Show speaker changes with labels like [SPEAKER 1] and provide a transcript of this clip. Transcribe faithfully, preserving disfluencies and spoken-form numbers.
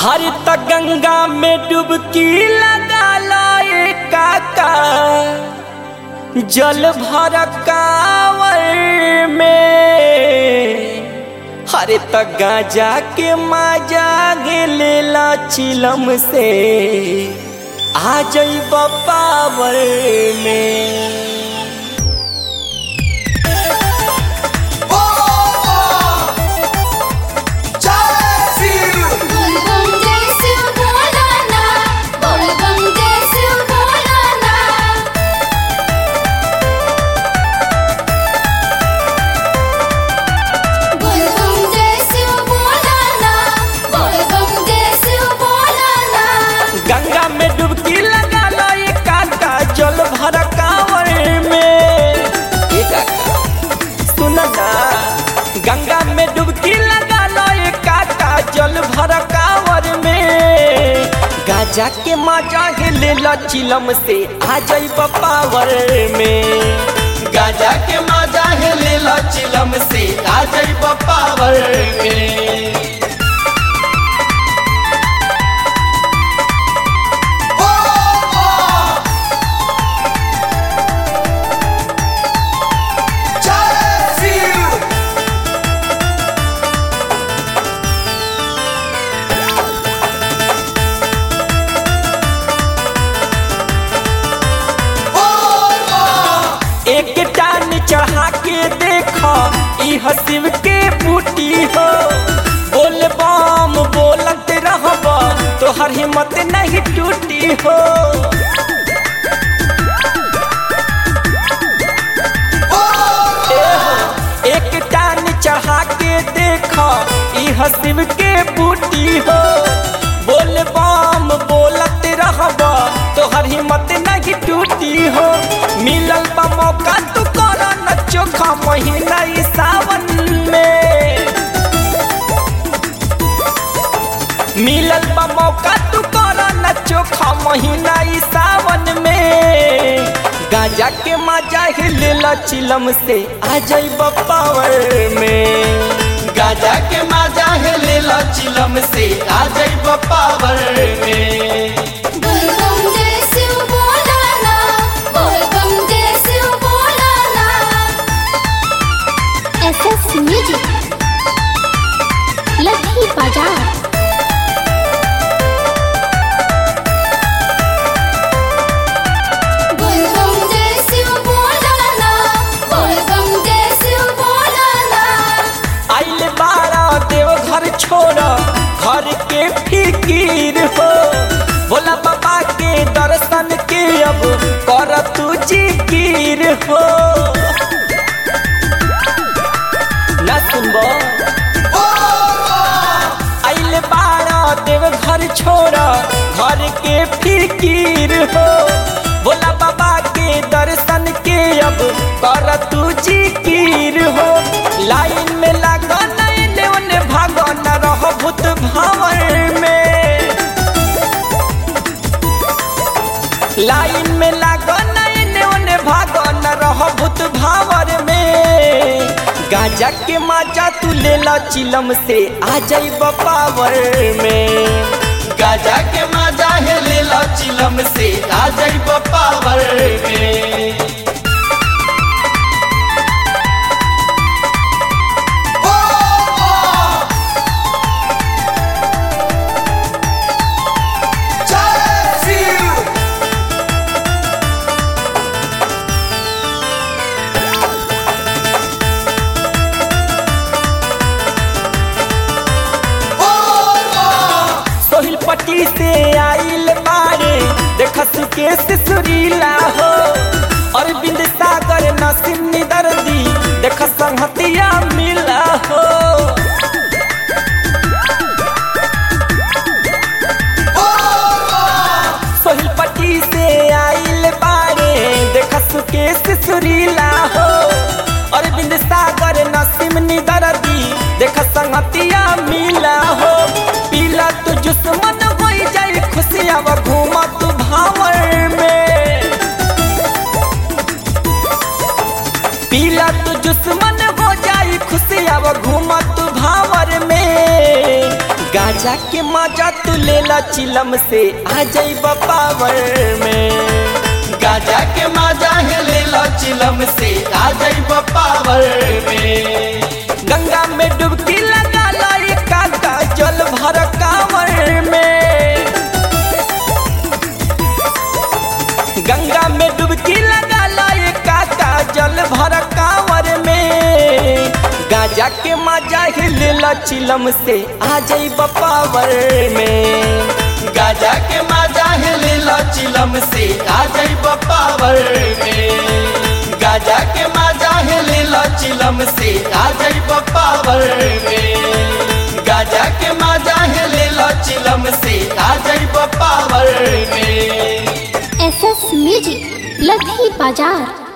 [SPEAKER 1] हर त गंगा में डुबकी लगा लो काका जल भर कांवर में। हर त गांजा के माजा गेलेला चिलम से आ जइब पावर में। गंगा में डुबकी लगा लो ये काका जल भर कांवर में। ये काका सुन ना, गंगा में डुबकी लगा लो ये काका जल भर कांवर में। गाजा के मजा ले लो चिलम से आ जइब पावर में। गाजा के मजा ले लो चिलम से आ जइब पावर में। एक टान चढ़ा के देखो ई हसीब के बूटी हो। बोल बम बोलत रहब तो हर हिम्मत नहीं टूटी हो। एक टान चढ़ा के देखो ई हसीब के बूटी हो। बोल बम बोलत रहब तो हर हिम्मत नहीं टूटी हो। मिलल बा मौका तू करो न चोखा महीना ई सावन में। मिलल बा मौका तू करो न चोखा महीना ई सावन में। गांजा के मजा ले लो चिलम से आ जइब पावर में। गांजा के मजा ले लो चिलम से आ जइब पावर में।
[SPEAKER 2] म्यूजिक लखी बाजार।
[SPEAKER 1] आइल बारा देव घर छोड़ घर के फिकीर हो। भोला बाबा के दर्शन के अब कर तू जिकिर हो। ना सुनबो आइल बारा देव घर छोड़ घर के फिकीर हो। भोला बाबा के दर्शन के अब कर तू जिकिर हो। लाइन में लागो नहीं ओने भागो न रहो भूत भावर में। लाइन में लागो नहीं ओने भागो न रहो भूत भावर में। गांजा के मजा तू ले लो चिलम से आ जइब पावर में। गांजा के मजा ले लो चिलम से आ जइब पावर में। पटी से आइल बारे देख सुकेश सुरीला हो। और बिंद सागर नसीम दर्दी देख संहतिया मिला हो। सोहिल पटी से आइल बारे देख सुकेश सुरीला हो। और बिंद सागर नसीम दर्दी देख संहतिया मिला हो। पीला तू दुश्मन हो जाए खुशियाँ घूमा तू भावर में। पीला तू दुश्मन हो जाए खुशियाँ घूमा तू भावर में। गांजा गाजा के मजा तू लेला चिलम से आ जाइब पावर में। गाजा के मजा है लेला चिलम से आ जाइब पावर में। गंगा में डुबकी लगा लाई काका जल भर कांवर में। गंगा में डुबकी लगा लाई काका जल भर कांवर में। गाजा के मजा ही लेला चिलम से आ जाइब पावर में। गाजा के मजा ही लेला चिलम से आ जाइब पावर में। गाजा के मजा ही लेला चिलम से आ जाइब पावर में। गाजा के मजा ही लेला चिलम से आ जाइब पावर में।
[SPEAKER 2] एस एस म्यूजिक लधी बाजार।